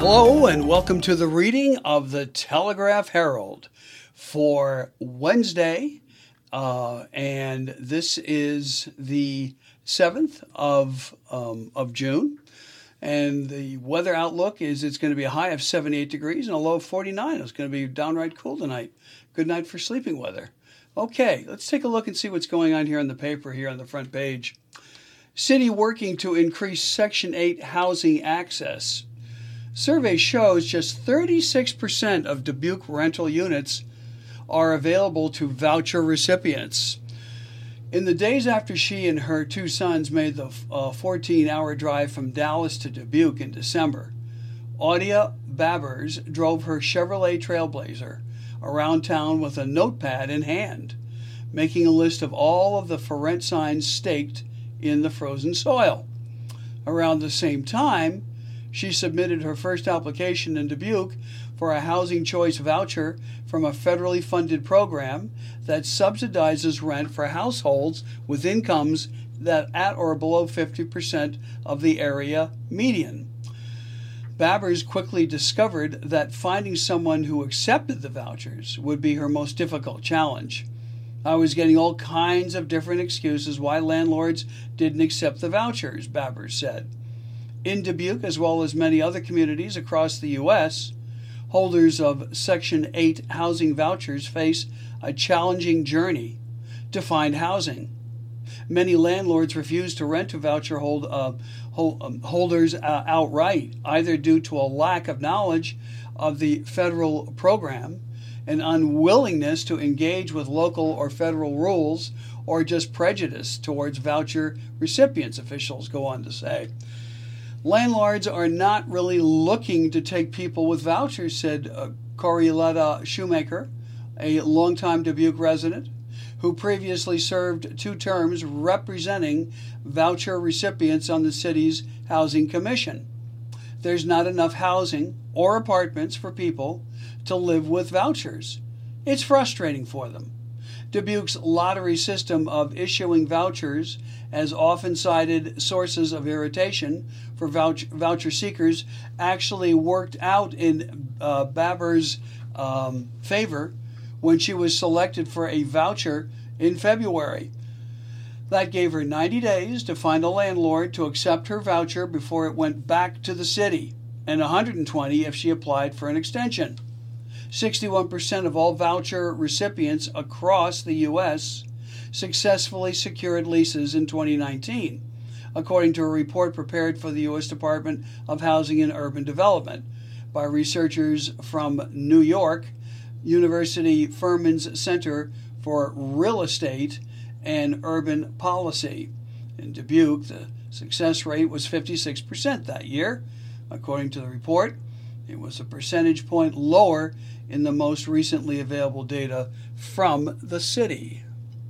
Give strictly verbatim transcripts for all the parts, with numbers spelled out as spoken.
Hello and welcome to the reading of the Telegraph Herald for Wednesday, uh, and this is the seventh of um, of June, and the weather outlook is it's going to be a high of seventy-eight degrees and a low of forty-nine. It's going to be downright cool tonight. Good night for sleeping weather. Okay, let's take a look and see what's going on here on the paper here on the front page. City working to increase Section eight housing access. Survey shows just thirty-six percent of Dubuque rental units are available to voucher recipients. In the days after she and her two sons made the fourteen-hour drive from Dallas to Dubuque in December, Audia Babbers drove her Chevrolet Trailblazer around town with a notepad in hand, making a list of all of the for rent signs staked in the frozen soil. Around the same time, she submitted her first application in Dubuque for a housing choice voucher from a federally funded program that subsidizes rent for households with incomes that at or below fifty percent of the area median. Babbers quickly discovered that finding someone who accepted the vouchers would be her most difficult challenge. I was getting all kinds of different excuses why landlords didn't accept the vouchers, Babbers said. In Dubuque, as well as many other communities across the U S, holders of Section eight housing vouchers face a challenging journey to find housing. Many landlords refuse to rent to voucher hold, uh, hold, um, holders uh, outright, either due to a lack of knowledge of the federal program, an unwillingness to engage with local or federal rules, or just prejudice towards voucher recipients, officials go on to say. Landlords are not really looking to take people with vouchers, said uh, Corioletta Shoemaker, a longtime Dubuque resident who previously served two terms representing voucher recipients on the city's Housing Commission. There's not enough housing or apartments for people to live with vouchers. It's frustrating for them. Dubuque's lottery system of issuing vouchers as often cited sources of irritation for vouch- voucher seekers actually worked out in uh, Babbers' um, favor when she was selected for a voucher in February. That gave her ninety days to find a landlord to accept her voucher before it went back to the city, and one hundred twenty if she applied for an extension. sixty-one percent of all voucher recipients across the U S successfully secured leases in twenty nineteen, according to a report prepared for the U S Department of Housing and Urban Development by researchers from New York University Furman's Center for Real Estate and Urban Policy. In Dubuque, the success rate was fifty-six percent that year. According to the report, it was a percentage point lower in the most recently available data from the city.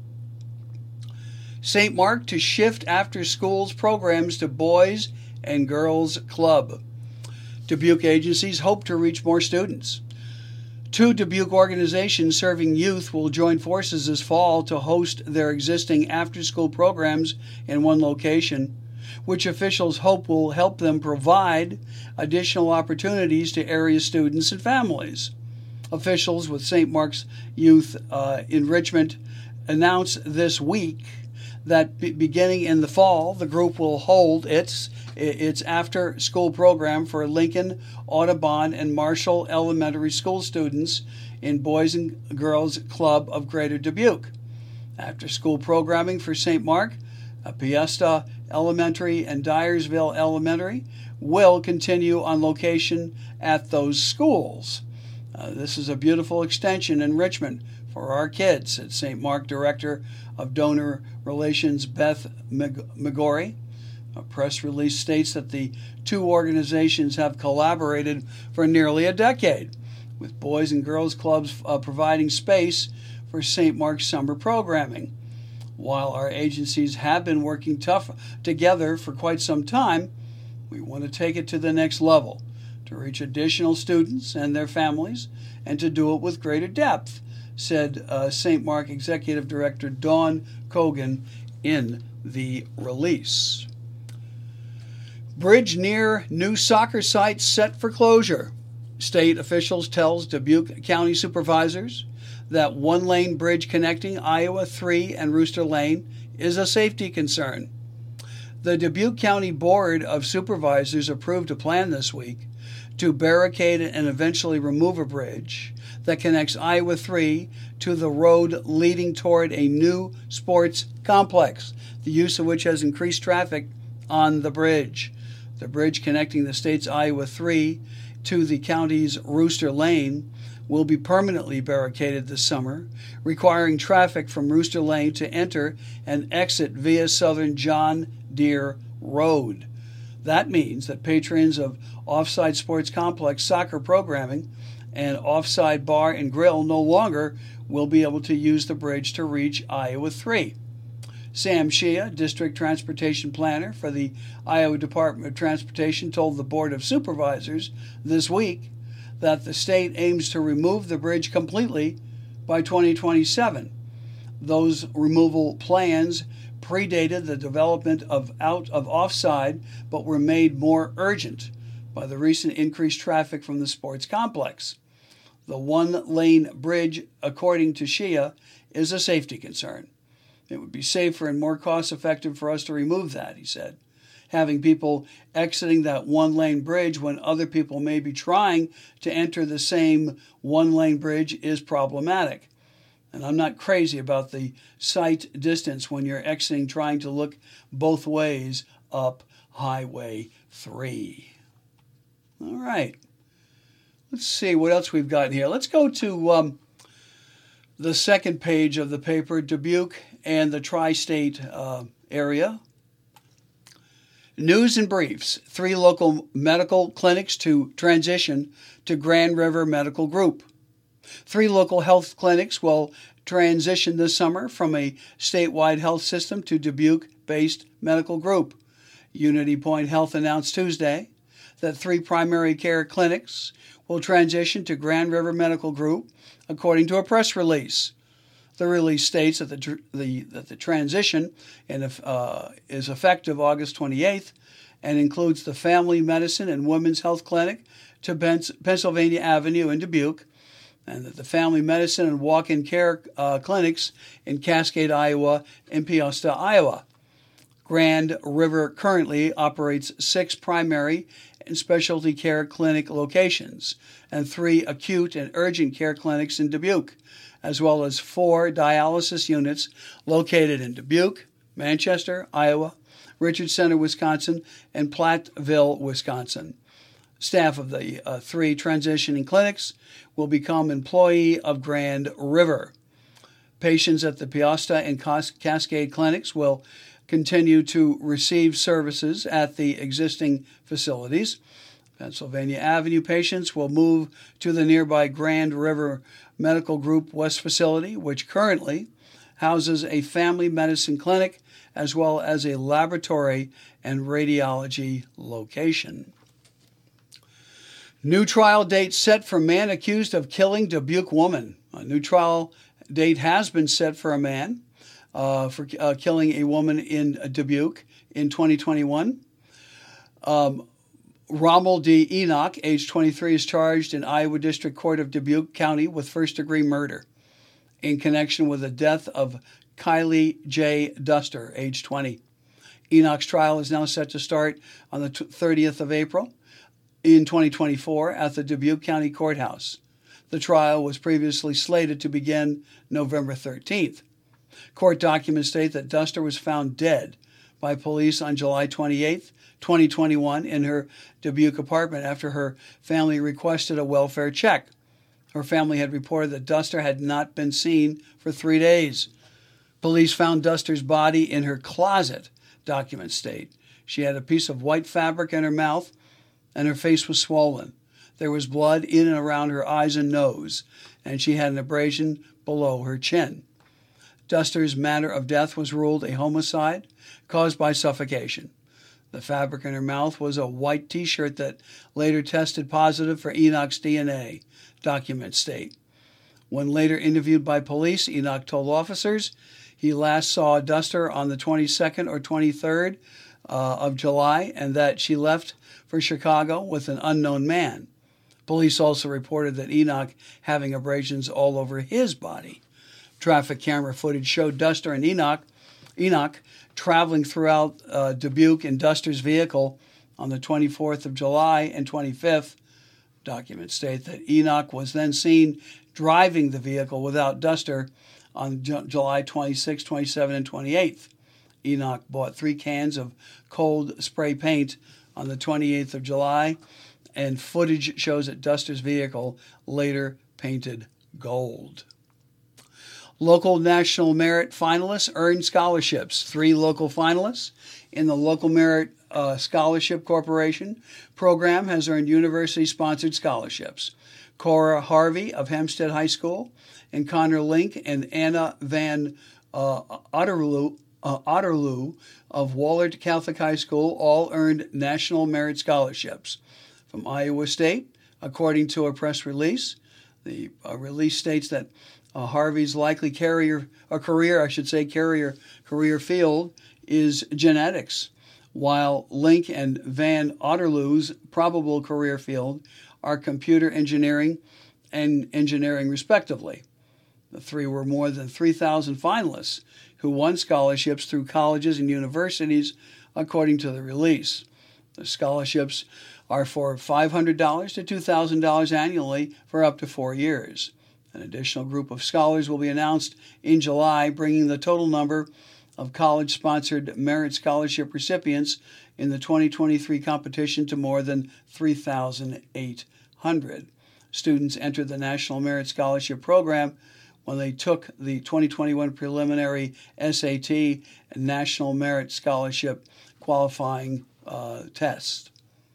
Saint Mark to shift after schools programs to Boys and Girls Club. Dubuque agencies hope to reach more students. Two Dubuque organizations serving youth will join forces this fall to host their existing after-school programs in one location, which officials hope will help them provide additional opportunities to area students and families. Officials with Saint Mark's Youth uh, Enrichment announced this week that be- beginning in the fall, the group will hold its its after-school program for Lincoln, Audubon, and Marshall Elementary School students in Boys and Girls Club of Greater Dubuque. After-school programming for Saint Mark, Piesta Elementary, and Dyersville Elementary will continue on location at those schools. Uh, this is a beautiful extension enrichment for our kids, said Saint Mark Director of Donor Relations Beth McGorry. A press release states that the two organizations have collaborated for nearly a decade, with Boys and Girls Clubs uh, providing space for Saint Mark's summer programming. While our agencies have been working tough together for quite some time, we want to take it to the next level, to reach additional students and their families, and to do it with greater depth, said uh, Saint Mark Executive Director Dawn Cogan in the release. Bridge near new soccer site set for closure. State officials tells Dubuque County supervisors that one-lane bridge connecting Iowa three and Rooster Lane is a safety concern. The Dubuque County Board of Supervisors approved a plan this week to barricade and eventually remove a bridge that connects Iowa three to the road leading toward a new sports complex, the use of which has increased traffic on the bridge. The bridge connecting the state's Iowa three to the county's Rooster Lane will be permanently barricaded this summer, requiring traffic from Rooster Lane to enter and exit via Southern John Deere Road. That means that patrons of Offside Sports Complex soccer programming and Offside Bar and Grill no longer will be able to use the bridge to reach Iowa three. Sam Shea, District Transportation Planner for the Iowa Department of Transportation, told the Board of Supervisors this week that the state aims to remove the bridge completely by twenty twenty-seven. Those removal plans predated the development of out of offside, but were made more urgent by the recent increased traffic from the sports complex. The one-lane bridge, according to Shea, is a safety concern. It would be safer and more cost-effective for us to remove that, he said. Having people exiting that one-lane bridge when other people may be trying to enter the same one-lane bridge is problematic. And I'm not crazy about the sight distance when you're exiting trying to look both ways up Highway three. All right. Let's see what else we've got here. Let's go to um, the second page of the paper, Dubuque and the tri-state uh, area. News and briefs. Three local medical clinics to transition to Grand River Medical Group. Three local health clinics will transition this summer from a statewide health system to Dubuque-based medical group. Unity Point Health announced Tuesday that three primary care clinics will transition to Grand River Medical Group, according to a press release. The release states that the, tr- the, that the transition in, uh, is effective August twenty-eighth and includes the Family Medicine and Women's Health Clinic to Pens- Pennsylvania Avenue in Dubuque, and that the Family Medicine and Walk-in Care uh, clinics in Cascade, Iowa, and Peosta, Iowa. Grand River currently operates six primary and specialty care clinic locations and three acute and urgent care clinics in Dubuque, as well as four dialysis units located in Dubuque, Manchester, Iowa, Richard Center, Wisconsin, and Platteville, Wisconsin. Staff of the uh, three transitioning clinics will become employee of Grand River. Patients at the Peosta and Cascade clinics will continue to receive services at the existing facilities. Pennsylvania Avenue patients will move to the nearby Grand River Medical Group West facility, which currently houses a family medicine clinic as well as a laboratory and radiology location. New trial date set for man accused of killing Dubuque woman. A new trial date has been set for a man uh, for uh, killing a woman in Dubuque in twenty twenty-one. Um, Rommel D. Enoch, age twenty-three, is charged in Iowa District Court of Dubuque County with first-degree murder in connection with the death of Kylie J. Duster, age twenty. Enoch's trial is now set to start on the thirtieth of April in twenty twenty-four at the Dubuque County Courthouse. The trial was previously slated to begin November thirteenth. Court documents state that Duster was found dead by police on July twenty-eighth, twenty twenty-one in her Dubuque apartment after her family requested a welfare check. Her family had reported that Duster had not been seen for three days. Police found Duster's body in her closet, documents state. She had a piece of white fabric in her mouth, and her face was swollen. There was blood in and around her eyes and nose, and she had an abrasion below her chin. Duster's manner of death was ruled a homicide caused by suffocation. The fabric in her mouth was a white T-shirt that later tested positive for Enoch's D N A, documents state. When later interviewed by police, Enoch told officers he last saw Duster on the twenty-second or twenty-third uh, of July and that she left for Chicago with an unknown man. Police also reported that Enoch having abrasions all over his body. Traffic camera footage showed Duster and Enoch, Enoch traveling throughout uh, Dubuque in Duster's vehicle on the twenty-fourth of July and twenty-fifth. Documents state that Enoch was then seen driving the vehicle without Duster on Ju- July twenty-sixth, twenty-seventh, and twenty-eighth. Enoch bought three cans of cold spray paint on the twenty-eighth of July, and footage shows that Duster's vehicle later painted gold. Local National Merit finalists earned scholarships. Three local finalists in the Local Merit uh, Scholarship Corporation program has earned university-sponsored scholarships. Cora Harvey of Hempstead High School and Connor Link and Anna Van uh, Otterloo, uh, Otterloo of Wahlert Catholic High School all earned National Merit Scholarships. From Iowa State, according to a press release, the uh, release states that uh, Harvey's likely carrier, a career, I should say, carrier career field is genetics, while Link and Van Otterloo's probable career field are computer engineering and engineering, respectively. The three were more than three thousand finalists who won scholarships through colleges and universities, according to the release. The scholarships are for five hundred dollars to two thousand dollars annually for up to four years. An additional group of scholars will be announced in July, bringing the total number of college-sponsored merit scholarship recipients in the twenty twenty-three competition to more than three thousand eight hundred. Students entered the National Merit Scholarship Program when they took the twenty twenty-one preliminary S A T and National Merit Scholarship qualifying uh, test.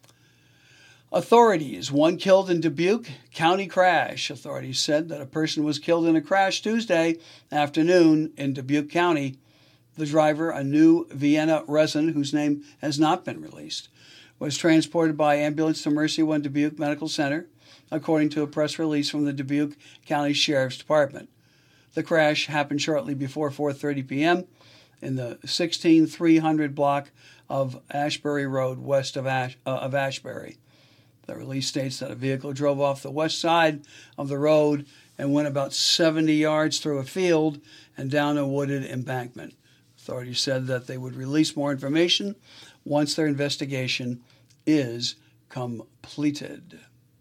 Authorities, one killed in Dubuque County crash. Authorities said that a person was killed in a crash Tuesday afternoon in Dubuque County. The driver, a new Vienna resident whose name has not been released, was transported by ambulance to Mercy One Dubuque Medical Center, according to a press release from the Dubuque County Sheriff's Department. The crash happened shortly before four thirty p.m. in the sixteen three hundred block of Ashbury Road, west of, Ash, uh, of Ashbury. The release states that a vehicle drove off the west side of the road and went about seventy yards through a field and down a wooded embankment. Authorities said that they would release more information once their investigation is completed.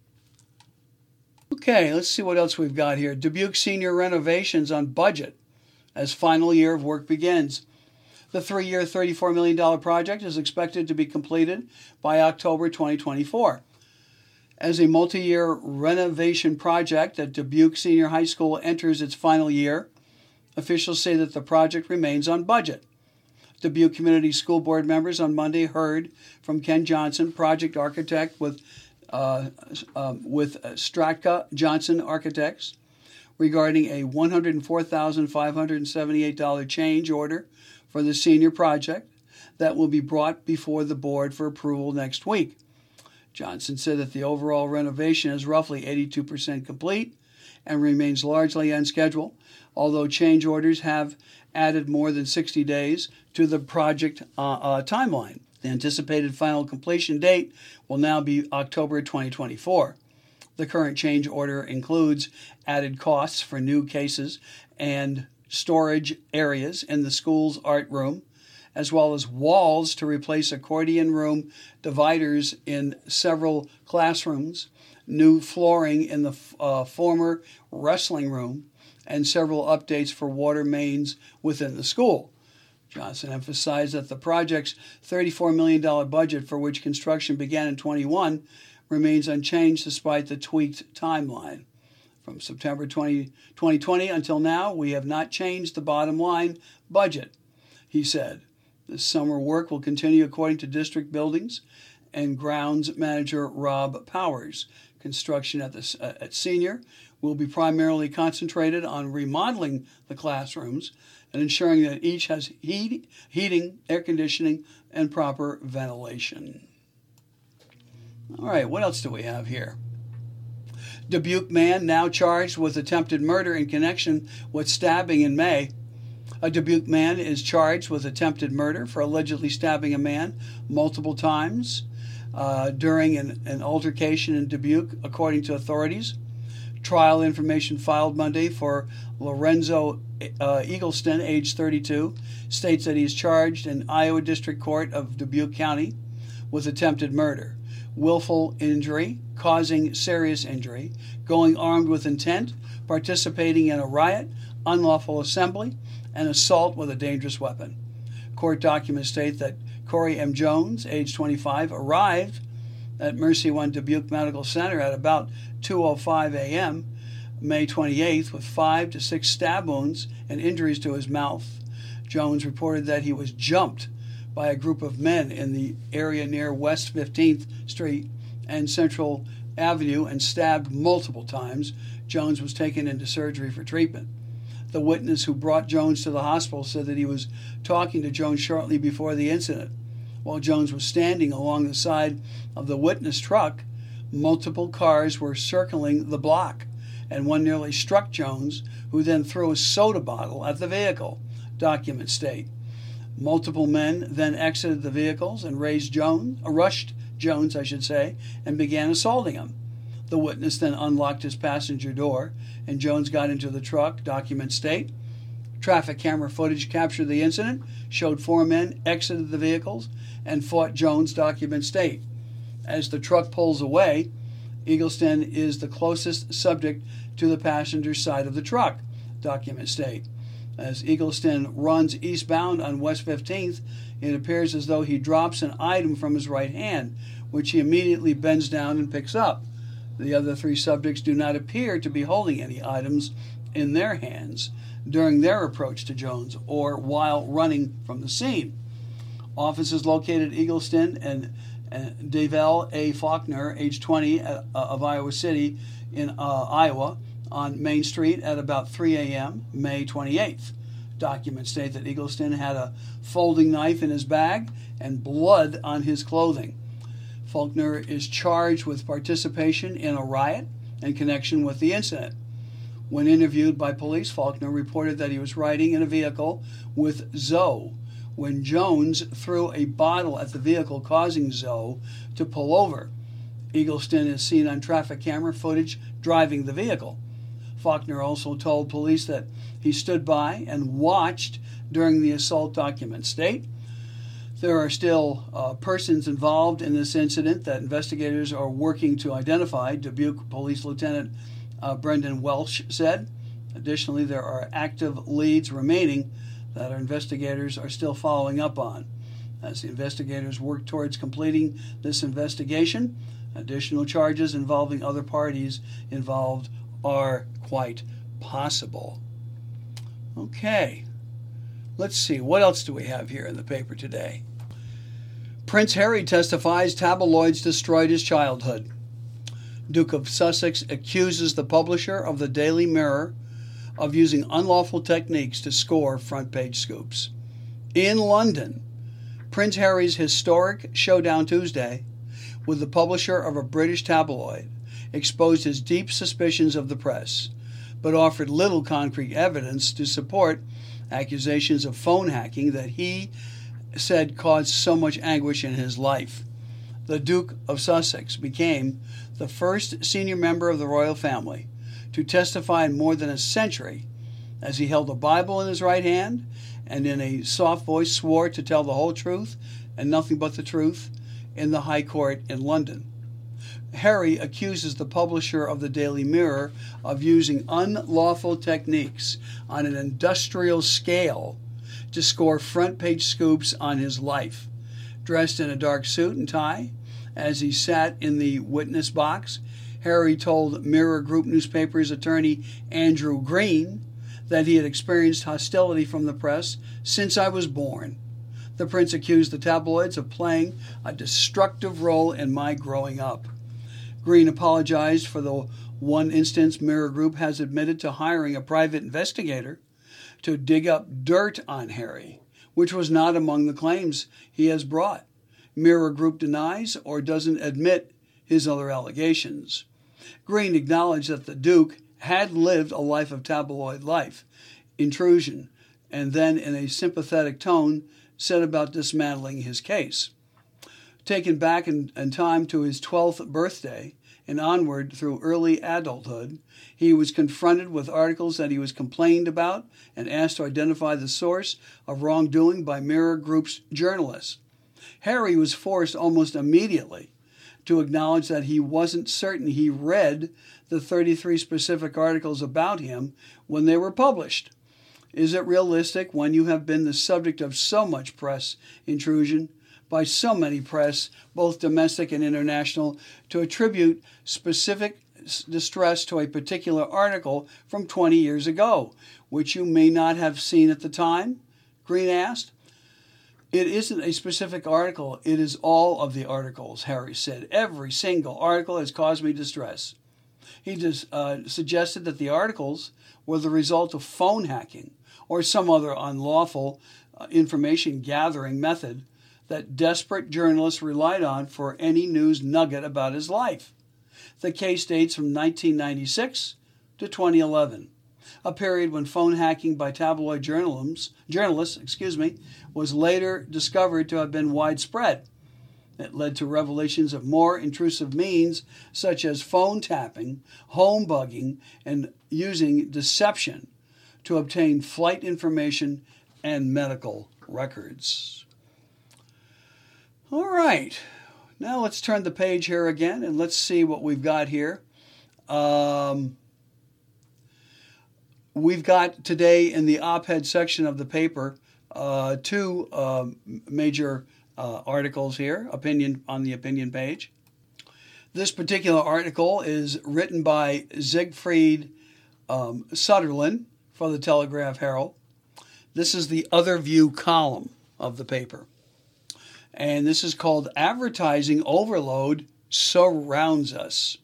Okay, let's see what else we've got here. Dubuque senior renovations on budget as final year of work begins. The three-year, thirty-four million dollars project is expected to be completed by October twenty twenty-four. As a multi-year renovation project at Dubuque Senior High School enters its final year, officials say that the project remains on budget. Dubuque Community School Board members on Monday heard from Ken Johnson, project architect with uh, um, with Stratka Johnson Architects, regarding a one hundred four thousand five hundred seventy-eight dollars change order for the senior project that will be brought before the board for approval next week. Johnson said that the overall renovation is roughly eighty-two percent complete and remains largely on schedule, although change orders have added more than sixty days to the project uh, uh, timeline. The anticipated final completion date will now be October twenty twenty-four. The current change order includes added costs for new cases and storage areas in the school's art room, as well as walls to replace accordion room dividers in several classrooms, new flooring in the uh, former wrestling room, and several updates for water mains within the school. Johnson emphasized that the project's thirty-four million dollars budget, for which construction began in twenty-one, remains unchanged despite the tweaked timeline. From September twentieth, twenty twenty until now, we have not changed the bottom line budget, he said. This summer work will continue according to district buildings and grounds manager Rob Powers. Construction at, the, uh, at Senior will be primarily concentrated on remodeling the classrooms and ensuring that each has heat, heating, air conditioning, and proper ventilation. All right, what else do we have here? Dubuque man now charged with attempted murder in connection with stabbing in May. A Dubuque man is charged with attempted murder for allegedly stabbing a man multiple times uh, during an, an altercation in Dubuque, according to authorities. Trial information filed Monday for Lorenzo uh, Eagleston, age thirty-two, states that he is charged in Iowa District Court of Dubuque County with attempted murder, willful injury, causing serious injury, going armed with intent, participating in a riot, unlawful assembly, and assault with a dangerous weapon. Court documents state that Corey M. Jones, age twenty-five, arrived at Mercy One Dubuque Medical Center at about two oh five a.m. May twenty-eighth with five to six stab wounds and injuries to his mouth. Jones reported that he was jumped by a group of men in the area near West fifteenth Street and Central Avenue and stabbed multiple times. Jones was taken into surgery for treatment. The witness who brought Jones to the hospital said that he was talking to Jones shortly before the incident. While Jones was standing along the side of the witness truck, multiple cars were circling the block, and one nearly struck Jones, who then threw a soda bottle at the vehicle, documents state. Multiple men then exited the vehicles and raised Jones, uh, rushed Jones, I should say, and began assaulting him. The witness then unlocked his passenger door, and Jones got into the truck, documents state. Traffic camera footage captured the incident, showed four men exited the vehicles and fought Jones, documents state. As the truck pulls away, Eagleston is the closest subject to the passenger side of the truck, documents state. As Eagleston runs eastbound on West fifteenth, it appears as though he drops an item from his right hand, which he immediately bends down and picks up. The other three subjects do not appear to be holding any items in their hands during their approach to Jones or while running from the scene. Officers located Eagleston and, and Davell A. Faulkner, age twenty, uh, of Iowa City in uh, Iowa, on Main Street at about three a.m. May twenty-eighth. Documents state that Eagleston had a folding knife in his bag and blood on his clothing. Faulkner is charged with participation in a riot in connection with the incident. When interviewed by police, Faulkner reported that he was riding in a vehicle with Zoe when Jones threw a bottle at the vehicle, causing Zoe to pull over. Eagleston is seen on traffic camera footage driving the vehicle. Faulkner also told police that he stood by and watched during the assault, documents state. There are still uh, persons involved in this incident that investigators are working to identify, Dubuque Police Lieutenant uh, Brendan Welsh said. Additionally, there are active leads remaining that our investigators are still following up on. As the investigators work towards completing this investigation, additional charges involving other parties involved are quite possible. Okay, let's see, what else do we have here in the paper today? Prince Harry testifies tabloids destroyed his childhood. Duke of Sussex accuses the publisher of the Daily Mirror of using unlawful techniques to score front-page scoops. In London, Prince Harry's historic showdown Tuesday with the publisher of a British tabloid exposed his deep suspicions of the press, but offered little concrete evidence to support accusations of phone hacking that he said caused so much anguish in his life. The Duke of Sussex became the first senior member of the royal family to testify in more than a century, as he held a Bible in his right hand and in a soft voice swore to tell the whole truth and nothing but the truth in the High Court in London. Harry accuses the publisher of the Daily Mirror of using unlawful techniques on an industrial scale to score front-page scoops on his life. Dressed in a dark suit and tie, as he sat in the witness box, Harry told Mirror Group newspaper's attorney Andrew Green that he had experienced hostility from the press since I was born. The prince accused the tabloids of playing a destructive role in my growing up. Green apologized for the one instance Mirror Group has admitted to hiring a private investigator to dig up dirt on Harry, which was not among the claims he has brought. Mirror Group denies or doesn't admit his other allegations. Green acknowledged that the Duke had lived a life of tabloid life, intrusion, and then in a sympathetic tone said about dismantling his case. Taken back in, in time to his twelfth birthday and onward through early adulthood, he was confronted with articles that he was complained about and asked to identify the source of wrongdoing by Mirror Group's journalists. Harry was forced almost immediately to acknowledge that he wasn't certain he read the thirty-three specific articles about him when they were published. Is it realistic when you have been the subject of so much press intrusion by so many press, both domestic and international, to attribute specific distress to a particular article from twenty years ago, which you may not have seen at the time? Green asked. It isn't a specific article, it is all of the articles, Harry said. Every single article has caused me distress. He just, uh, suggested that the articles were the result of phone hacking or some other unlawful uh, information gathering method that desperate journalists relied on for any news nugget about his life. The case dates from nineteen ninety-six to twenty eleven, a period when phone hacking by tabloid journalists, journalists excuse me, was later discovered to have been widespread. It led to revelations of more intrusive means such as phone tapping, home bugging, and using deception to obtain flight information and medical records. All right, now let's turn the page here again and let's see what we've got here. Um, we've got today in the op-ed section of the paper uh, two uh, major uh, articles here, opinion on the opinion page. This particular article is written by Siegfried um, Sutherland for the Telegraph Herald. This is the Other View column of the paper. And this is called Advertising Overload Surrounds Us.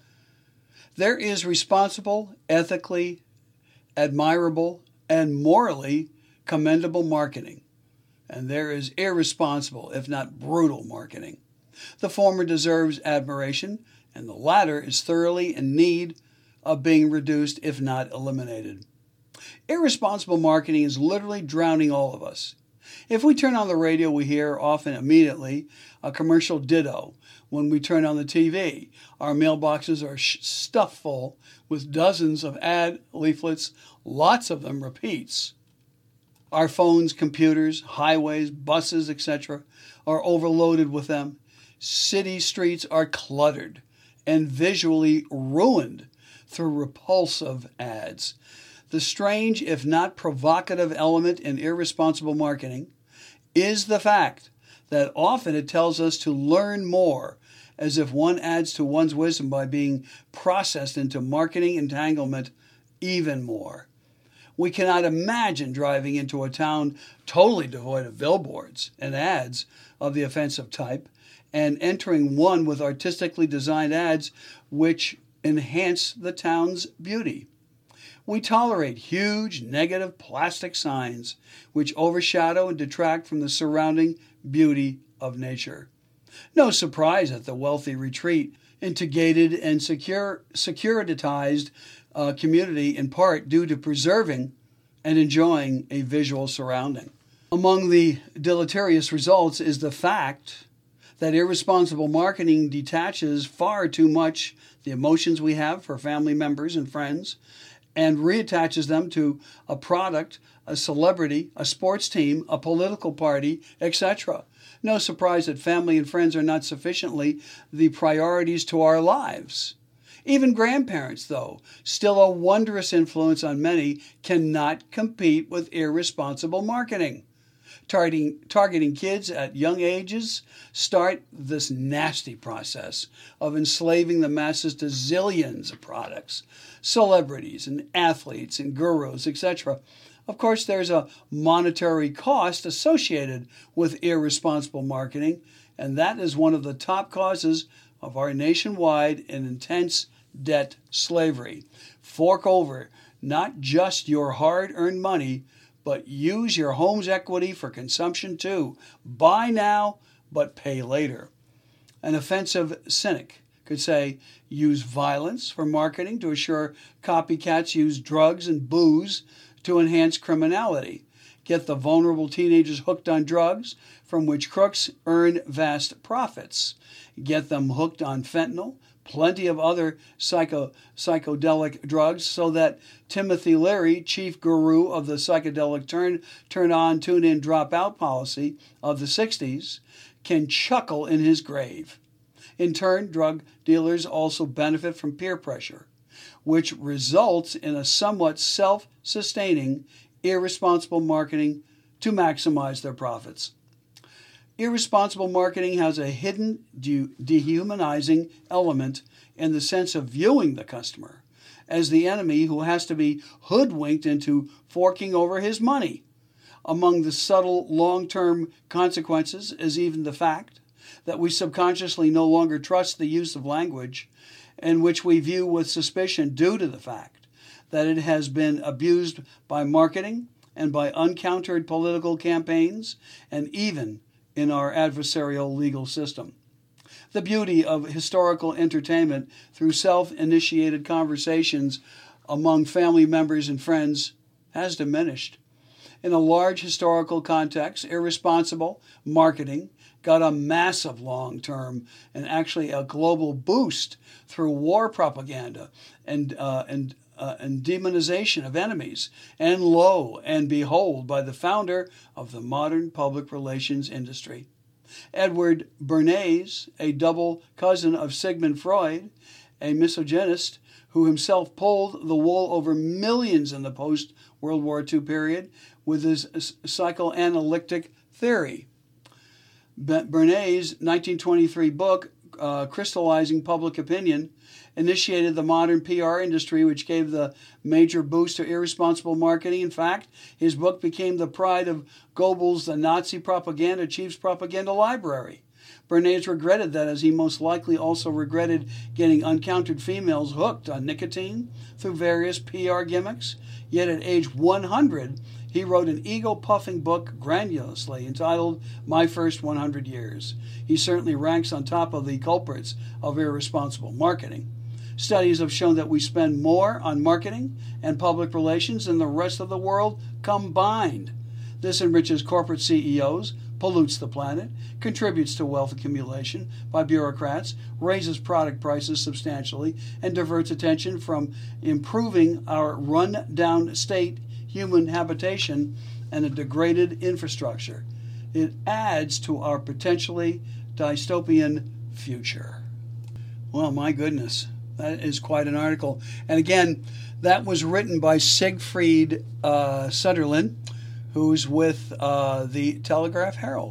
There is responsible, ethically admirable, and morally commendable marketing. And there is irresponsible, if not brutal, marketing. The former deserves admiration, and the latter is thoroughly in need of being reduced, if not eliminated. Irresponsible marketing is literally drowning all of us. If we turn on the radio, we hear often immediately a commercial ditto. When we turn on the T V, our mailboxes are sh- stuffed full with dozens of ad leaflets, lots of them repeats. Our phones, computers, highways, buses, et cetera are overloaded with them. City streets are cluttered and visually ruined through repulsive ads. The strange, if not provocative, element in irresponsible marketing is the fact that often it tells us to learn more, as if one adds to one's wisdom by being processed into marketing entanglement even more. We cannot imagine driving into a town totally devoid of billboards and ads of the offensive type and entering one with artistically designed ads which enhance the town's beauty. We tolerate huge negative plastic signs which overshadow and detract from the surrounding beauty of nature. No surprise that the wealthy retreat into gated and secure, securitized uh, community, in part due to preserving and enjoying a visual surrounding. Among the deleterious results is the fact that irresponsible marketing detaches far too much the emotions we have for family members and friends and reattaches them to a product, a celebrity, a sports team, a political party, et cetera. No surprise that family and friends are not sufficiently the priorities to our lives. Even grandparents, though, still a wondrous influence on many, cannot compete with irresponsible marketing. Targeting, targeting kids at young ages start this nasty process of enslaving the masses to zillions of products, celebrities and athletes and gurus, et cetera. Of course, there's a monetary cost associated with irresponsible marketing, and that is one of the top causes of our nationwide and intense debt slavery. Fork over not just your hard-earned money, but use your home's equity for consumption too. Buy now, but pay later. An offensive cynic could say, use violence for marketing to assure copycats use drugs and booze to enhance criminality. get the vulnerable teenagers hooked on drugs, from which crooks earn vast profits. Get them hooked on fentanyl, plenty of other psycho, psychedelic drugs, so that Timothy Leary, chief guru of the psychedelic turn, turn on, tune in, drop out policy of the sixties, can chuckle in his grave. In turn, drug dealers also benefit from peer pressure, which results in a somewhat self-sustaining, irresponsible marketing to maximize their profits. Irresponsible marketing has a hidden de- dehumanizing element in the sense of viewing the customer as the enemy who has to be hoodwinked into forking over his money. Among the subtle long-term consequences is even the fact that we subconsciously no longer trust the use of language, in which we view with suspicion due to the fact that it has been abused by marketing and by uncountered political campaigns, and even in our adversarial legal system. The beauty of historical entertainment through self-initiated conversations among family members and friends has diminished. In a large historical context, irresponsible marketing got a massive long-term and actually a global boost through war propaganda and uh, and uh, and demonization of enemies. And lo and behold, by the founder of the modern public relations industry, Edward Bernays, a double cousin of Sigmund Freud, a misogynist who himself pulled the wool over millions in the post-World War Two period with his psychoanalytic theory. Bernays' nineteen twenty-three book, uh, Crystallizing Public Opinion, initiated the modern P R industry, which gave the major boost to irresponsible marketing. In fact, his book became the pride of Goebbels, the Nazi propaganda chief's propaganda library. Bernays regretted that, as he most likely also regretted getting uncounted females hooked on nicotine through various P R gimmicks. Yet at age one hundred, he wrote an ego-puffing book granulously entitled My First one hundred Years. He certainly ranks on top of the culprits of irresponsible marketing. Studies have shown that we spend more on marketing and public relations than the rest of the world combined. This enriches corporate C E Os, pollutes the planet, contributes to wealth accumulation by bureaucrats, raises product prices substantially, and diverts attention from improving our run-down state human habitation and a degraded infrastructure. It adds to our potentially dystopian future. Well, my goodness, that is quite an article. And again, that was written by Siegfried uh, Sunderland, who's with uh, the Telegraph Herald.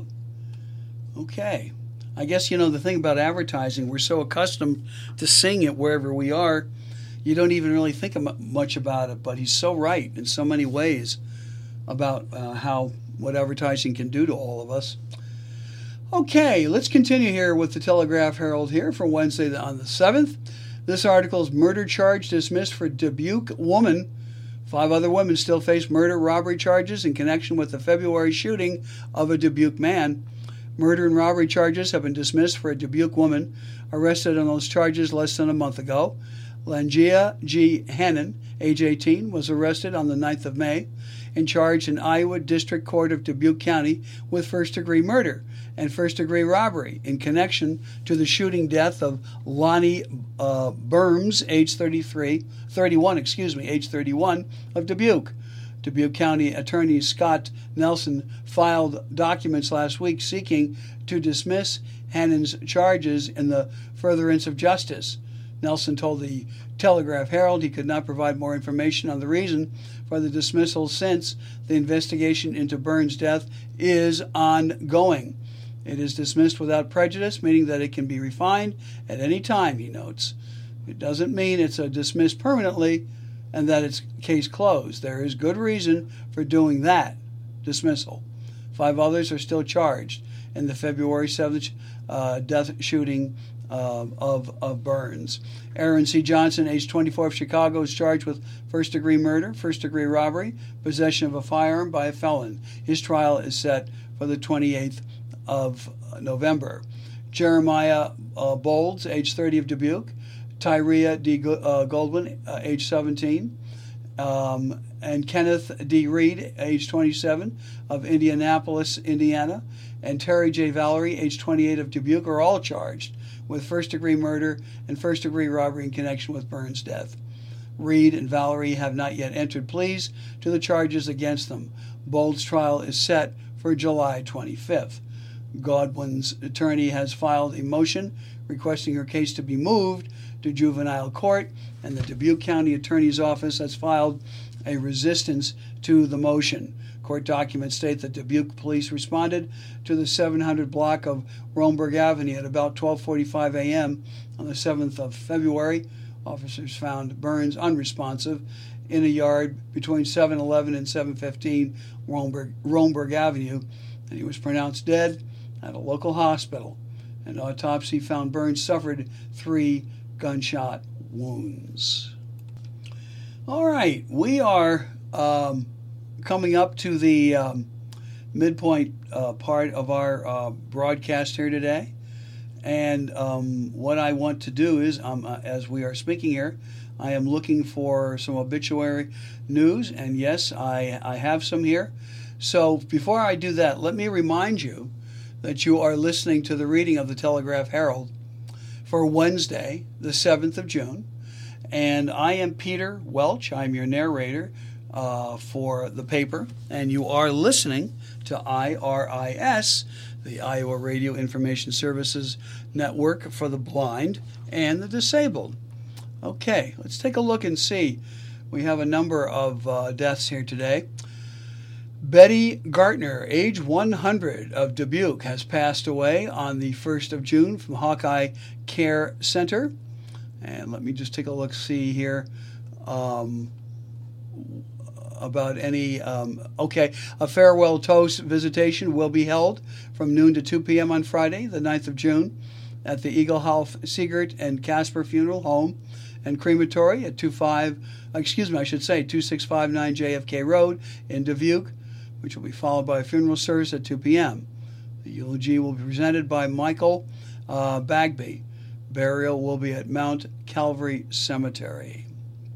Okay. I guess, you know, the thing about advertising, we're so accustomed to seeing it wherever we are, you don't even really think much about it, but he's so right in so many ways about uh, how what advertising can do to all of us. Okay, let's continue here with the Telegraph Herald here for Wednesday on the seventh. This article is Murder Charge Dismissed for Dubuque Woman. Five other women still face murder robbery charges in connection with the February shooting of a Dubuque man. Murder and robbery charges have been dismissed for a Dubuque woman arrested on those charges less than a month ago. Langia G. Hannon, age eighteen, was arrested on the ninth of May and charged in Iowa District Court of Dubuque County with first-degree murder and first-degree robbery in connection to the shooting death of Lonnie uh, Burns, age thirty-three, thirty-one, excuse me, age thirty-one, of Dubuque. Dubuque County Attorney Scott Nelson filed documents last week seeking to dismiss Hannon's charges in the furtherance of justice. Nelson told the Telegraph Herald he could not provide more information on the reason for the dismissal since the investigation into Burns' death is ongoing. It is dismissed without prejudice, meaning that it can be refined at any time, he notes. It doesn't mean it's a dismissed permanently and that it's case closed. There is good reason for doing that dismissal. Five others are still charged in the February seventh uh, death shooting Uh, of, of Burns. Aaron C. Johnson, age twenty-four, of Chicago, is charged with first-degree murder, first-degree robbery, possession of a firearm by a felon. His trial is set for the twenty-eighth of November. Jeremiah uh, Bolds, age thirty, of Dubuque. Tyria D. Goldwyn, uh, age seventeen, Um, and Kenneth D. Reed, age twenty-seven, of Indianapolis, Indiana, and Terry J. Valerie, age twenty-eight, of Dubuque, are all charged with first-degree murder and first-degree robbery in connection with Burns' death. Reed and Valerie have not yet entered pleas to the charges against them. Bold's trial is set for July twenty-fifth. Godwin's attorney has filed a motion requesting her case to be moved to juvenile court, and the Dubuque County Attorney's Office has filed a resistance to the motion. Court documents state that Dubuque police responded to the seven hundred block of Romeburg Avenue at about twelve forty-five a.m. on the seventh of February. Officers found Burns unresponsive in a yard between seven eleven and seven fifteen Romeburg, Romeburg Avenue, and he was pronounced dead at a local hospital. An autopsy found Burns suffered three gunshot wounds. All right, we are um, coming up to the um, midpoint uh, part of our uh, broadcast here today. And um, what I want to do is, um, uh, as we are speaking here, I am looking for some obituary news. And yes, I, I have some here. So before I do that, let me remind you that you are listening to the reading of the Telegraph Herald for Wednesday, the seventh of June. And I am Peter Welch. I'm your narrator uh, for the paper. And you are listening to I R I S, the Iowa Radio Information Services Network for the Blind and the Disabled. Okay, let's take a look and see. We have a number of uh, deaths here today. Betty Gartner, age one hundred, of Dubuque, has passed away on the first of June from Hawkeye Care Center. And let me just take a look, see here um, about any... Um, okay, a farewell toast visitation will be held from noon to two p.m. on Friday, the ninth of June, at the Eagle Health, Siegert, and Casper Funeral Home and Crematory at two five, excuse me, I should say two six five nine J F K Road in Dubuque, which will be followed by a funeral service at two p.m. The eulogy will be presented by Michael uh, Bagby. Burial will be at Mount Calvary Cemetery.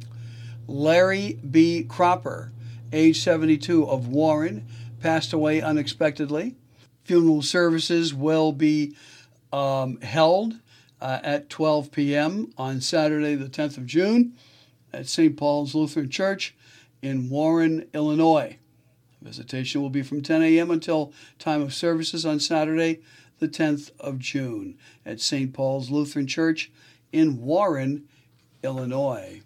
Larry B. Cropper, age seventy-two, of Warren, passed away unexpectedly. Funeral services will be um, held uh, at twelve p.m. on Saturday, the tenth of June, at Saint Paul's Lutheran Church in Warren, Illinois. Visitation will be from ten a.m. until time of services on Saturday, the tenth of June, at Saint Paul's Lutheran Church in Warren, Illinois.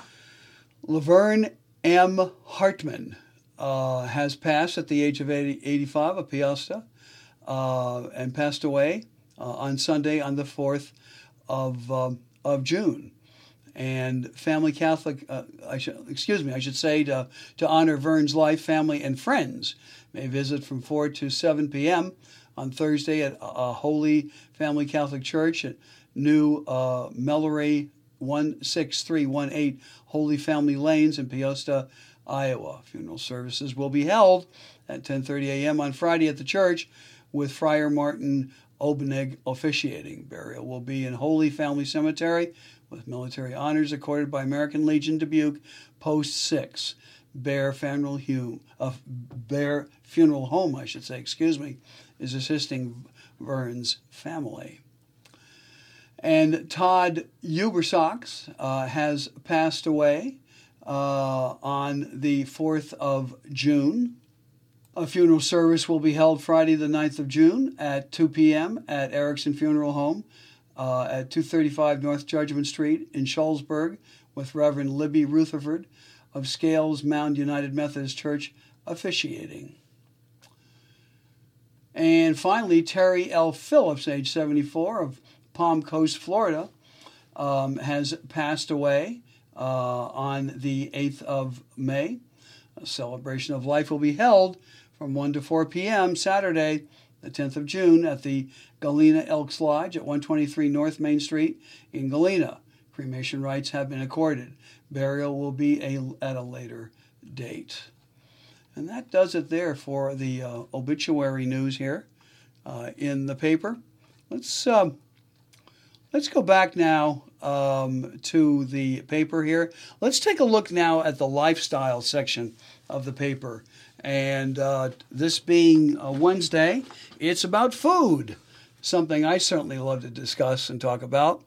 Laverne M. Hartman uh, has passed at the age of eighty, eighty-five of Peosta uh, and passed away uh, on Sunday on the fourth of, um, of June. And Family Catholic, uh, I should, excuse me, I should say, to, to honor Verne's life, family, and friends may visit from four to seven p.m. on Thursday at uh, Holy Family Catholic Church at New uh, Melleray one six three one eight Holy Family Lanes in Peosta, Iowa. Funeral services will be held at ten thirty a.m. on Friday at the church, with Friar Martin Obenig officiating. Burial will be in Holy Family Cemetery, with military honors accorded by American Legion Dubuque, Post six. Bear Funeral Home, uh, Bear Funeral Home, I should say, excuse me, is assisting Verne's family. And Todd Ubersox uh, has passed away uh, on the fourth of June. A funeral service will be held Friday, the ninth of June at two p.m. at Erickson Funeral Home uh, at two thirty-five North Judgment Street in Shullsburg, with Reverend Libby Rutherford of Scales Mound United Methodist Church officiating. And finally, Terry L. Phillips, age seventy-four, of Palm Coast, Florida, um, has passed away uh, on the eighth of May. A celebration of life will be held from one to four p.m. Saturday, the tenth of June, at the Galena Elks Lodge at one twenty-three North Main Street in Galena. Cremation rites have been accorded. Burial will be a, at a later date. And that does it there for the uh, obituary news here uh, in the paper. Let's um, let's go back now um, to the paper here. Let's take a look now at the lifestyle section of the paper. And uh, this being a Wednesday, it's about food, something I certainly love to discuss and talk about.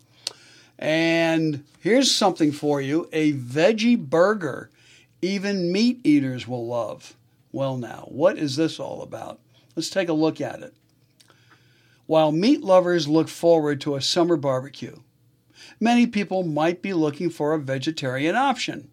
And here's something for you, a veggie burger even meat eaters will love. Well now, what is this all about? Let's take a look at it. While meat lovers look forward to a summer barbecue, many people might be looking for a vegetarian option.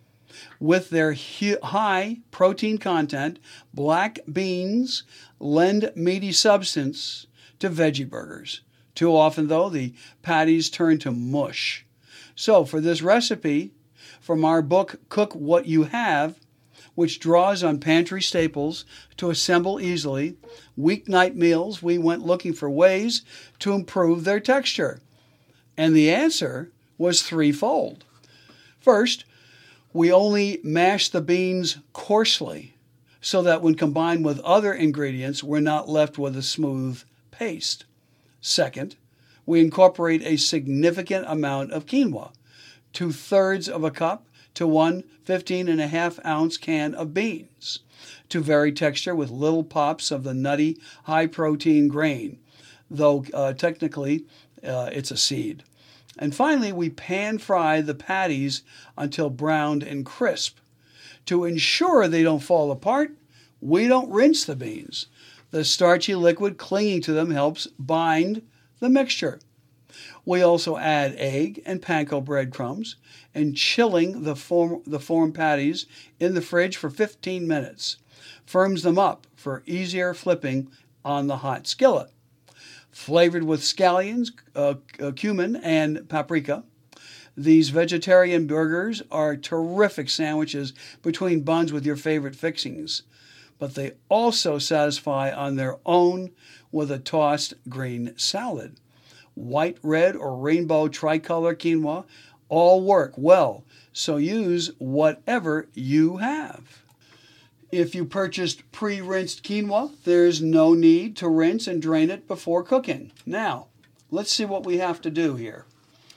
With their high protein content, black beans lend meaty substance to veggie burgers. Too often, though, the patties turn to mush. So for this recipe, from our book, Cook What You Have, which draws on pantry staples to assemble easily, weeknight meals, we went looking for ways to improve their texture. And the answer was threefold. First, we only mash the beans coarsely so that when combined with other ingredients, we're not left with a smooth paste. Second, we incorporate a significant amount of quinoa, two-thirds of a cup to one fifteen and a half ounce can of beans, to vary texture with little pops of the nutty, high-protein grain, though uh, technically uh, it's a seed. And finally, we pan-fry the patties until browned and crisp. To ensure they don't fall apart, we don't rinse the beans. The starchy liquid clinging to them helps bind the mixture. We also add egg and panko breadcrumbs and chilling the form, the form patties in the fridge for fifteen minutes. Firms them up for easier flipping on the hot skillet. Flavored with scallions, uh, cumin, and paprika, these vegetarian burgers are terrific sandwiches between buns with your favorite fixings, but they also satisfy on their own with a tossed green salad. White, red, or rainbow tricolor quinoa all work well, so use whatever you have. If you purchased pre-rinsed quinoa, there's no need to rinse and drain it before cooking. Now, let's see what we have to do here.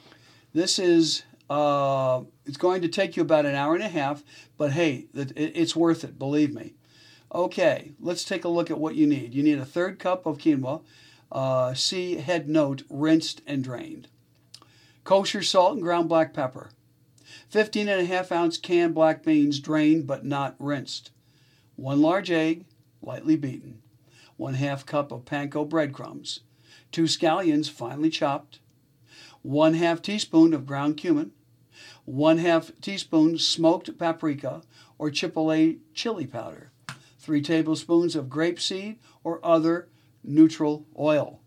This is, uh, it's going to take you about an hour and a half, but hey, it's worth it, believe me. Okay, let's take a look at what you need. You need a third cup of quinoa. Uh, see head note, rinsed and drained. Kosher salt and ground black pepper. fifteen and a half ounce canned black beans, drained but not rinsed. One large egg, lightly beaten. One half cup of panko breadcrumbs. Two scallions, finely chopped. One half teaspoon of ground cumin. One half teaspoon smoked paprika or Chipotle chili powder. Three tablespoons of grapeseed or other neutral oil.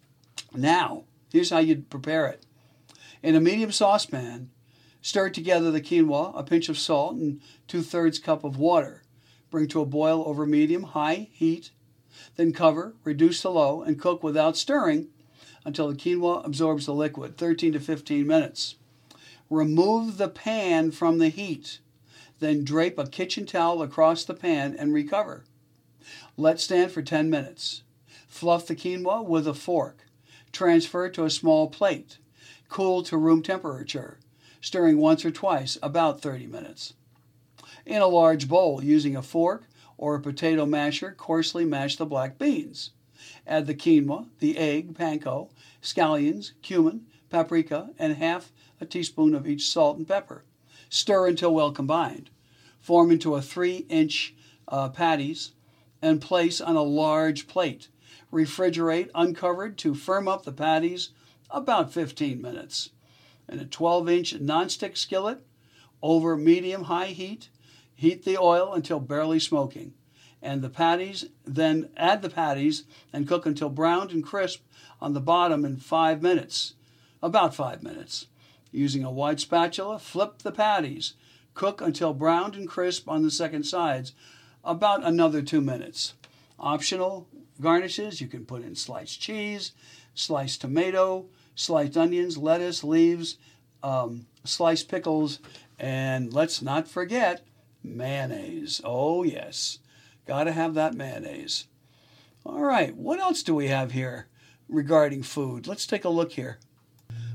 Now, here's how you prepare it. In a medium saucepan, stir together the quinoa, a pinch of salt, and two-thirds cup of water. Bring to a boil over medium-high heat. Then cover, reduce to low, and cook without stirring until the quinoa absorbs the liquid, thirteen to fifteen minutes. Remove the pan from the heat. Then drape a kitchen towel across the pan and recover. Let stand for ten minutes. Fluff the quinoa with a fork. Transfer to a small plate. Cool to room temperature, stirring once or twice, about thirty minutes. In a large bowl, using a fork or a potato masher, coarsely mash the black beans. Add the quinoa, the egg, panko, scallions, cumin, paprika, and half a teaspoon of each salt and pepper. Stir until well combined. Form into a three-inch uh, patties and place on a large plate. Refrigerate uncovered to firm up the patties about fifteen minutes. In a twelve-inch nonstick skillet, over medium-high heat, heat the oil until barely smoking. And the patties, then add the patties and cook until browned and crisp on the bottom in five minutes, about five minutes. Using a wide spatula, flip the patties. Cook until browned and crisp on the second sides, about another two minutes. Optional garnishes, you can put in sliced cheese, sliced tomato, sliced onions, lettuce, leaves, um, sliced pickles, and let's not forget mayonnaise. Oh, yes. Got to have that mayonnaise. All right, what else do we have here regarding food? Let's take a look here.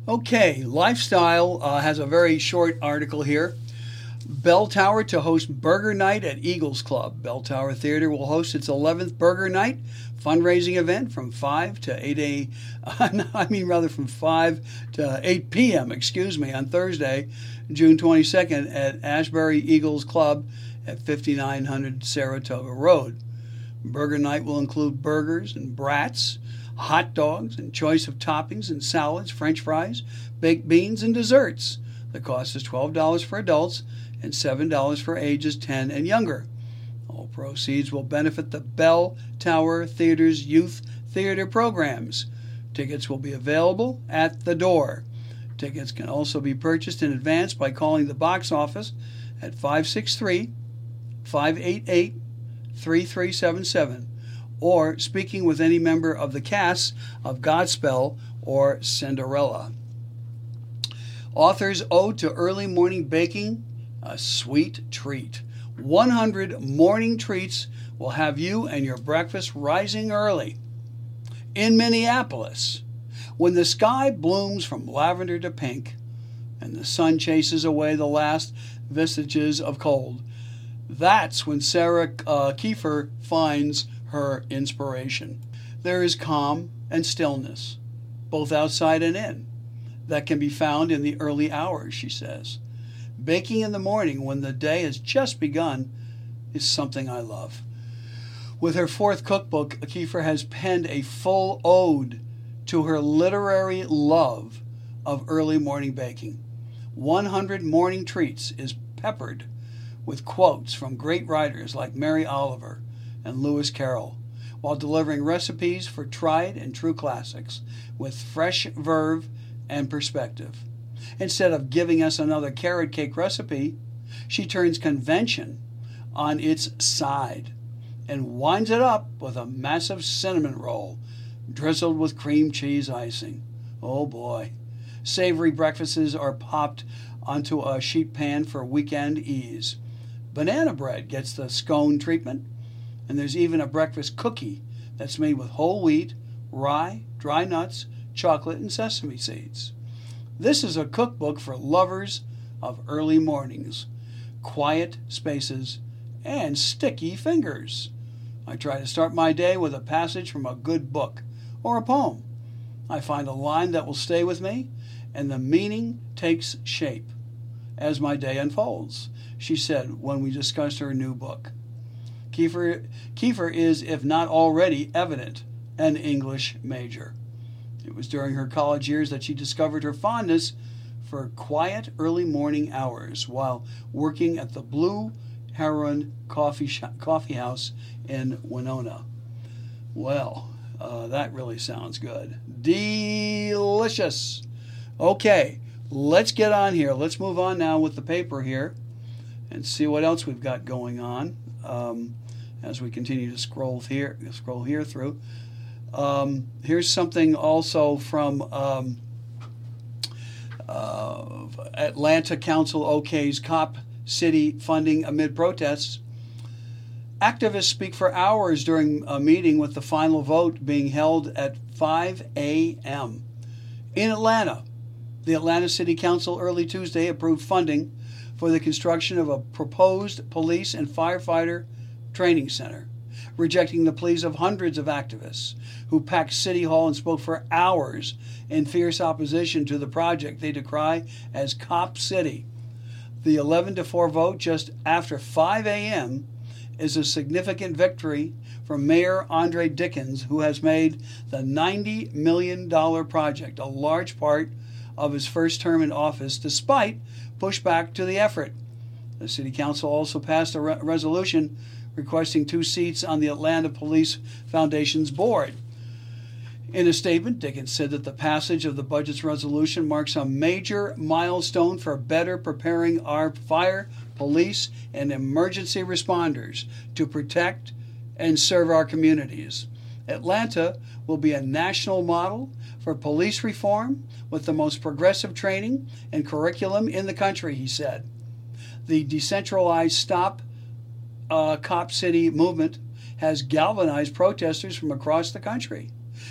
Okay, Lifestyle uh, has a very short article here. Bell Tower to host Burger Night at Eagles Club. Bell Tower Theater will host its eleventh Burger Night fundraising event from five to eight a. I mean, rather from five to eight p.m. Excuse me, on Thursday, June twenty-second, at Ashbury Eagles Club at fifty-nine hundred Saratoga Road. Burger Night will include burgers and brats, hot dogs, and choice of toppings and salads, French fries, baked beans, and desserts. The cost is twelve dollars for adults and seven dollars for ages ten and younger. All proceeds will benefit the Bell Tower Theater's youth theater programs. Tickets will be available at the door. Tickets can also be purchased in advance by calling the box office at five six three, five eight eight, three three seven seven or speaking with any member of the cast of Godspell or Cinderella. Author's Ode to Early Morning Baking, a sweet treat. one hundred morning treats will have you and your breakfast rising early. In Minneapolis, when the sky blooms from lavender to pink and the sun chases away the last vestiges of cold, that's when Sarah uh, Kiefer finds her inspiration. There is calm and stillness, both outside and in, that can be found in the early hours, she says. Baking in the morning when the day has just begun is something I love. With her fourth cookbook, Kiefer has penned a full ode to her literary love of early morning baking. one hundred Morning Treats is peppered with quotes from great writers like Mary Oliver and Lewis Carroll, while delivering recipes for tried and true classics with fresh verve and perspective. Instead of giving us another carrot cake recipe, she turns convention on its side and winds it up with a massive cinnamon roll drizzled with cream cheese icing. Oh boy. Savory breakfasts are popped onto a sheet pan for weekend ease. Banana bread gets the scone treatment, and there's even a breakfast cookie that's made with whole wheat, rye, dry nuts, chocolate, and sesame seeds. This is a cookbook for lovers of early mornings, quiet spaces, and sticky fingers. I try to start my day with a passage from a good book or a poem. I find a line that will stay with me, and the meaning takes shape as my day unfolds, she said when we discussed her new book. Kiefer, Kiefer is, if not already evident, an English major. It was during her college years that she discovered her fondness for quiet early morning hours while working at the Blue Heron Coffee, shop, coffee House in Winona. Well, uh, that really sounds good. Delicious. Okay, let's get on here. Let's move on now with the paper here and see what else we've got going on um, as we continue to scroll here, scroll here through. Um, here's something also from um, uh, Atlanta Council OK's Cop City funding amid protests. Activists speak for hours during a meeting with the final vote being held at five a.m. In Atlanta, the Atlanta City Council early Tuesday approved funding for the construction of a proposed police and firefighter training center, rejecting the pleas of hundreds of activists who packed City Hall and spoke for hours in fierce opposition to the project they decry as Cop City. The eleven to four vote just after five a.m. is a significant victory for Mayor Andre Dickens, who has made the ninety million dollars project a large part of his first term in office, despite pushback to the effort. The City Council also passed a re- resolution requesting two seats on the Atlanta Police Foundation's board. In a statement, Dickens said that the passage of the budget's resolution marks a major milestone for better preparing our fire, police, and emergency responders to protect and serve our communities. Atlanta will be a national model for police reform with the most progressive training and curriculum in the country, he said. The decentralized Stop uh, Cop City movement has galvanized protesters from across the country,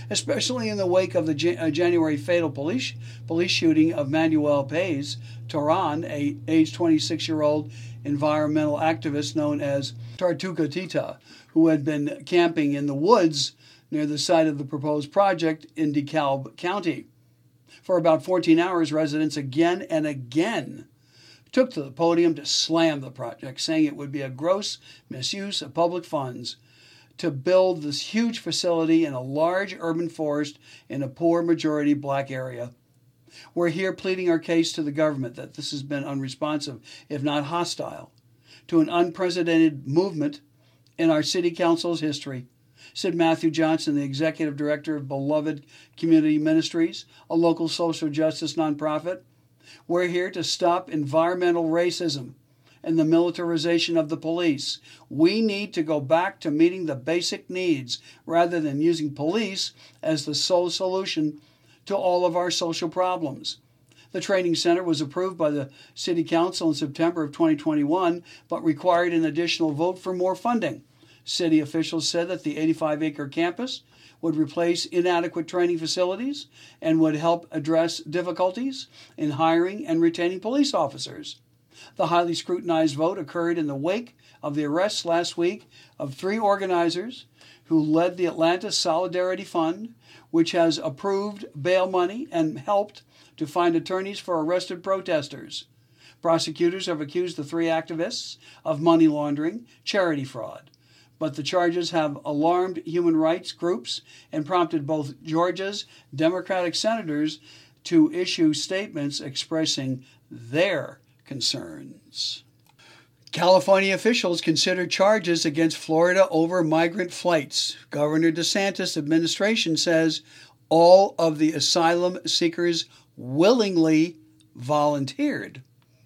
especially in the wake of the Jan- uh, January fatal police, police shooting of Manuel Paez Turan, a age twenty-six-year-old environmental activist known as Tartuca Tita, who had been camping in the woods near the site of the proposed project in DeKalb County. For about fourteen hours, residents again and again took to the podium to slam the project, saying it would be a gross misuse of public funds to build this huge facility in a large urban forest in a poor majority black area. We're here pleading our case to the government that this has been unresponsive, if not hostile, to an unprecedented movement in our city council's history, said Matthew Johnson, the executive director of Beloved Community Ministries, a local social justice nonprofit. We're here to stop environmental racism and the militarization of the police. We need to go back to meeting the basic needs rather than using police as the sole solution to all of our social problems. The training center was approved by the City Council in September of twenty twenty-one, but required an additional vote for more funding. City officials said that the eighty-five acre campus would replace inadequate training facilities and would help address difficulties in hiring and retaining police officers. The highly scrutinized vote occurred in the wake of the arrests last week of three organizers who led the Atlanta Solidarity Fund, which has approved bail money and helped to find attorneys for arrested protesters. Prosecutors have accused the three activists of money laundering, charity fraud, but the charges have alarmed human rights groups and prompted both Georgia's Democratic senators to issue statements expressing their concerns. California officials consider charges against Florida over migrant flights. Governor DeSantis' administration says all of the asylum seekers willingly volunteered.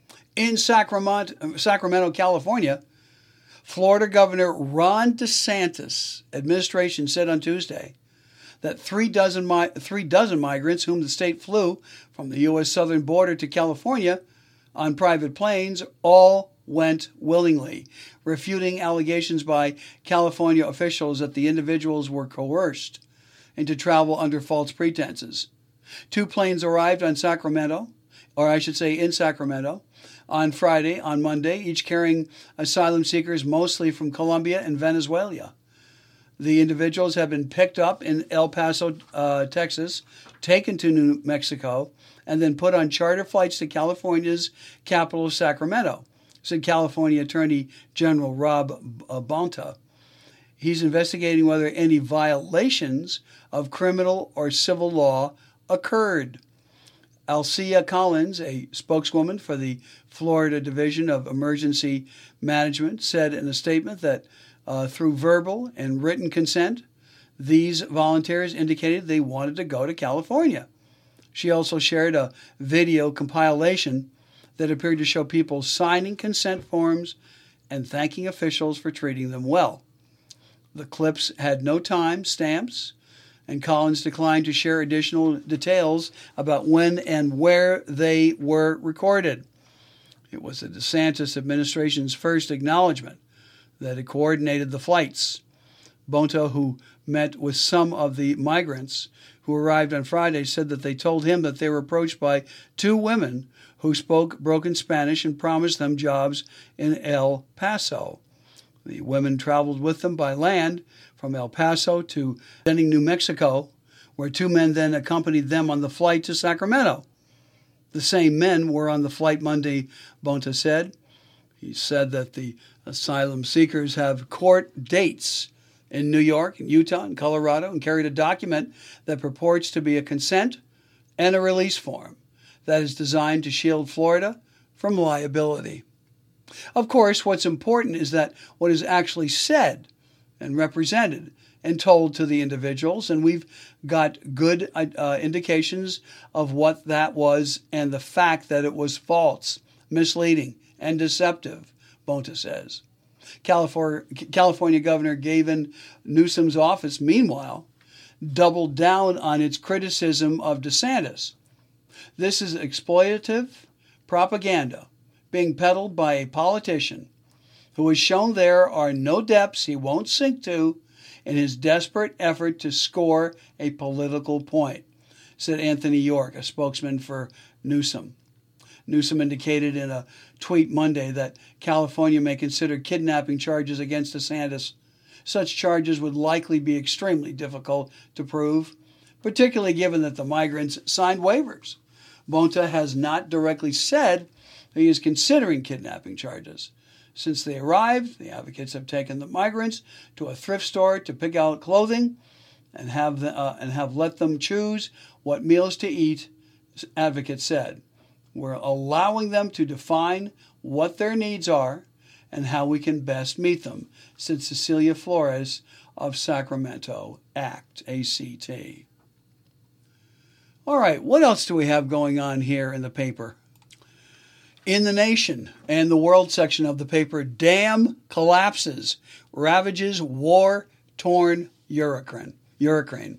In Sacramento, Sacramento, California, Florida Governor Ron DeSantis' administration said on Tuesday that three dozen, mi- three dozen migrants whom the state flew from the U S southern border to California on private planes all went willingly, refuting allegations by California officials that the individuals were coerced into travel under false pretenses. Two planes arrived on Sacramento, or I should say in Sacramento, on Friday, on Monday, each carrying asylum seekers mostly from Colombia and Venezuela. The individuals have been picked up in El Paso, uh, Texas, taken to New Mexico, and then put on charter flights to California's capital, Sacramento, said California Attorney General Rob Bonta. He's investigating whether any violations of criminal or civil law occurred. Alcia Collins, a spokeswoman for the Florida Division of Emergency Management, said in a statement that uh, through verbal and written consent, these volunteers indicated they wanted to go to California. She also shared a video compilation that appeared to show people signing consent forms and thanking officials for treating them well. The clips had no time stamps, and Collins declined to share additional details about when and where they were recorded. It was the DeSantis administration's first acknowledgement that it coordinated the flights. Bonta, who met with some of the migrants who arrived on Friday, said that they told him that they were approached by two women who spoke broken Spanish and promised them jobs in El Paso. The women traveled with them by land from El Paso to Benning, New Mexico, where two men then accompanied them on the flight to Sacramento. The same men were on the flight Monday, Bonta said. He said that the asylum seekers have court dates in New York, and Utah, and Colorado, and carried a document that purports to be a consent and a release form that is designed to shield Florida from liability. Of course, what's important is that what is actually said and represented and told to the individuals, and we've got good uh, indications of what that was and the fact that it was false, misleading, and deceptive, Bonta says. California, California Governor Gavin Newsom's office, meanwhile, doubled down on its criticism of DeSantis. This is exploitative propaganda being peddled by a politician who has shown there are no depths he won't sink to in his desperate effort to score a political point, said Anthony York, a spokesman for Newsom. Newsom indicated in a tweet Monday that California may consider kidnapping charges against DeSantis. Such charges would likely be extremely difficult to prove, particularly given that the migrants signed waivers. Bonta has not directly said he is considering kidnapping charges. Since they arrived, the advocates have taken the migrants to a thrift store to pick out clothing and have the, uh, and have let them choose what meals to eat, advocates said. We're allowing them to define what their needs are and how we can best meet them, said Cecilia Flores of Sacramento, ACT, A C T. All right, what else do we have going on here in the paper? In the Nation and the World section of the paper, dam collapses, ravages war-torn Ukraine. Ukraine.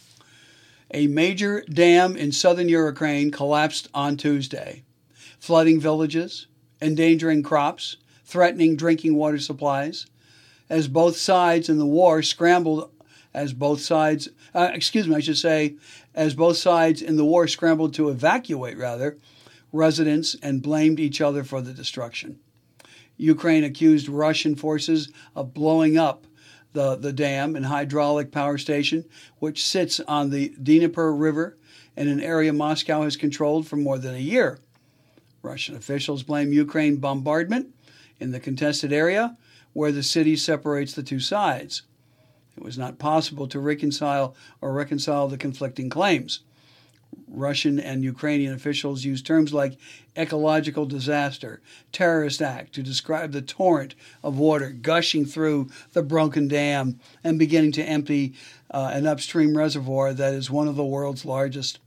A major dam in southern Ukraine collapsed on Tuesday, flooding villages, endangering crops, threatening drinking water supplies, as both sides in the war scrambled, as both sides, uh, excuse me, I should say, as both sides in the war scrambled to evacuate, rather, residents and blamed each other for the destruction. Ukraine accused Russian forces of blowing up the, the dam and hydraulic power station, which sits on the Dnieper River in an area Moscow has controlled for more than a year. Russian officials blame Ukraine bombardment in the contested area where the city separates the two sides. It was not possible to reconcile or reconcile the conflicting claims. Russian and Ukrainian officials use terms like ecological disaster, terrorist act to describe the torrent of water gushing through the broken dam and beginning to empty uh, an upstream reservoir that is one of the world's largest.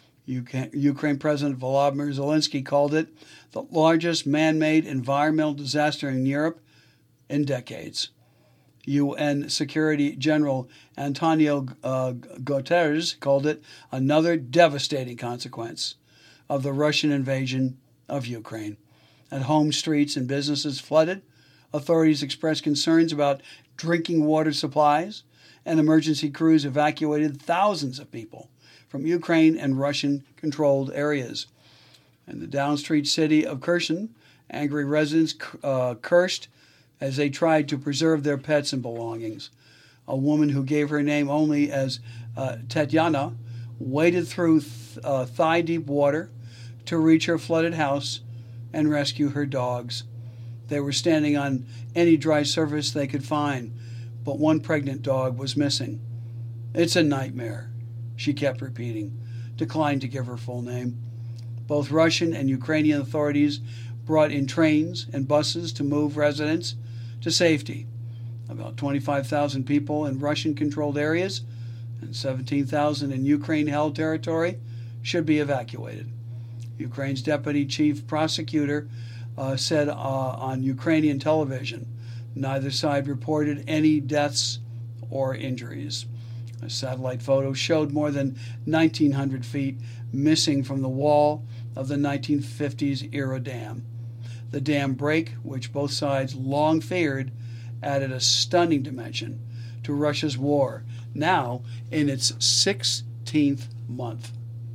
Ukraine President Volodymyr Zelensky called it the largest man-made environmental disaster in Europe in decades. U N Security General Antonio uh, Guterres called it another devastating consequence of the Russian invasion of Ukraine. At home, streets and businesses flooded. Authorities expressed concerns about drinking water supplies, and emergency crews evacuated thousands of people from Ukraine and Russian-controlled areas. In the downstreet city of Kherson, angry residents uh, cursed as they tried to preserve their pets and belongings. A woman who gave her name only as uh, Tatiana waded through th- uh, thigh-deep water to reach her flooded house and rescue her dogs. They were standing on any dry surface they could find, but one pregnant dog was missing. "It's a nightmare," she kept repeating, declined to give her full name. Both Russian and Ukrainian authorities brought in trains and buses to move residents to safety. About twenty-five thousand people in Russian-controlled areas and seventeen thousand in Ukraine-held territory should be evacuated. Ukraine's deputy chief prosecutor uh, said uh, on Ukrainian television neither side reported any deaths or injuries. A satellite photo showed more than nineteen hundred feet missing from the wall of the nineteen fifties-era dam. The dam break, which both sides long feared, added a stunning dimension to Russia's war, now in its sixteenth month.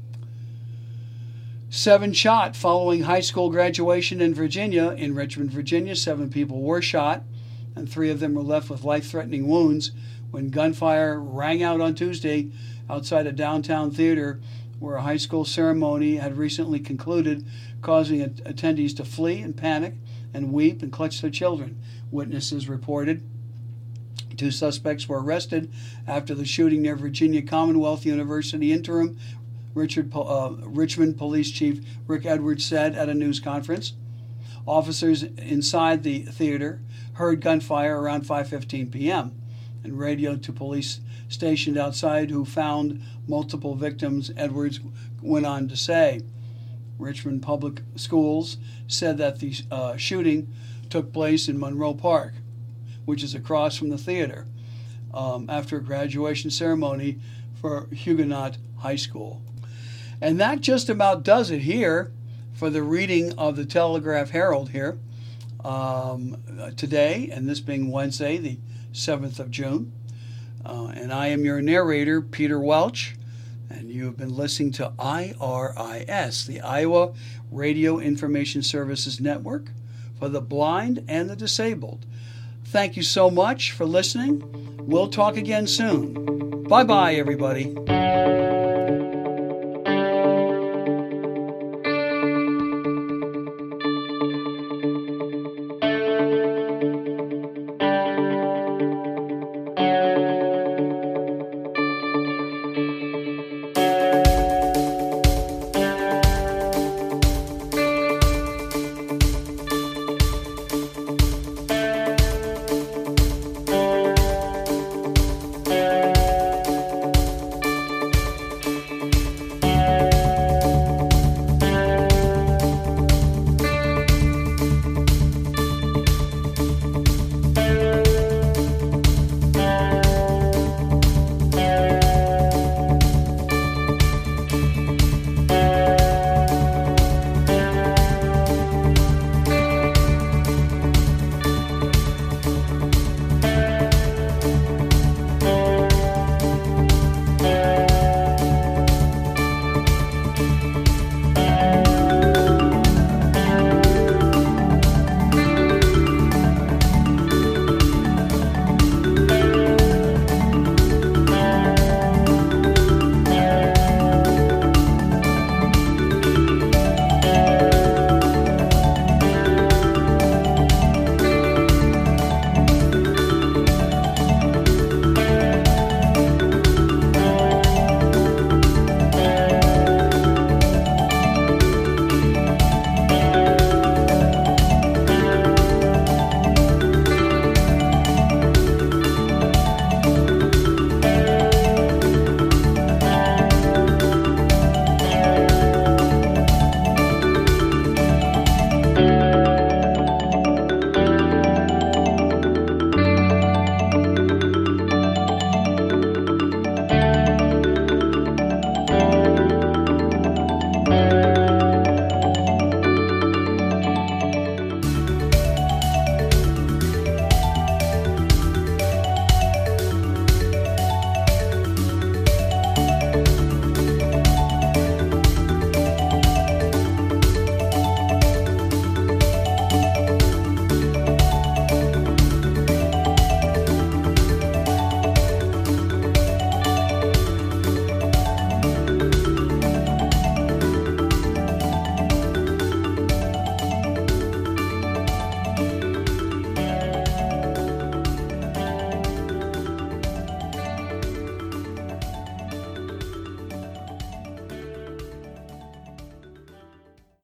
Seven shot following high school graduation in Virginia. In Richmond, Virginia, seven people were shot, and three of them were left with life-threatening wounds when gunfire rang out on Tuesday outside a downtown theater where a high school ceremony had recently concluded, causing attendees to flee and panic and weep and clutch their children, witnesses reported. Two suspects were arrested after the shooting near Virginia Commonwealth University interim Richard, uh, Richmond Police Chief Rick Edwards said at a news conference. Officers inside the theater heard gunfire around five fifteen p.m. and radioed to police stationed outside who found multiple victims, Edwards went on to say. Richmond Public Schools said that the uh, shooting took place in Monroe Park, which is across from the theater, um, after a graduation ceremony for Huguenot High School. And that just about does it here for the reading of the Telegraph Herald here um, today, and this being Wednesday, the seventh of June. Uh, and I am your narrator, Peter Welch, and you have been listening to I R I S, the Iowa Radio Information Services Network for the blind and the disabled. Thank you so much for listening. We'll talk again soon. Bye-bye, everybody.